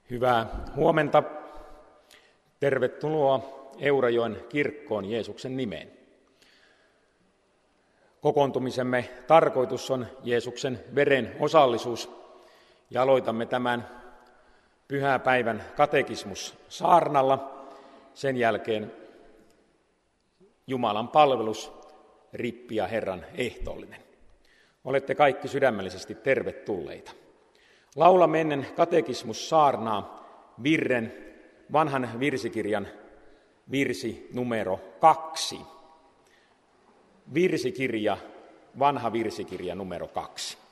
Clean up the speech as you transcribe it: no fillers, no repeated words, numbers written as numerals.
Hyvää huomenta. Tervetuloa Eurajoen kirkkoon Jeesuksen nimeen. Kokoontumisemme tarkoitus on Jeesuksen veren osallisuus ja aloitamme tämän pyhäpäivän katekismussaarnalla. Sen jälkeen Jumalan palvelus, rippi ja Herran ehtoollinen. Olette kaikki sydämellisesti tervetulleita. Laulamme ennen katekismussaarnaa virren vanhan virsikirjan virsi numero 2. Virsikirja, vanha virsikirja numero 2.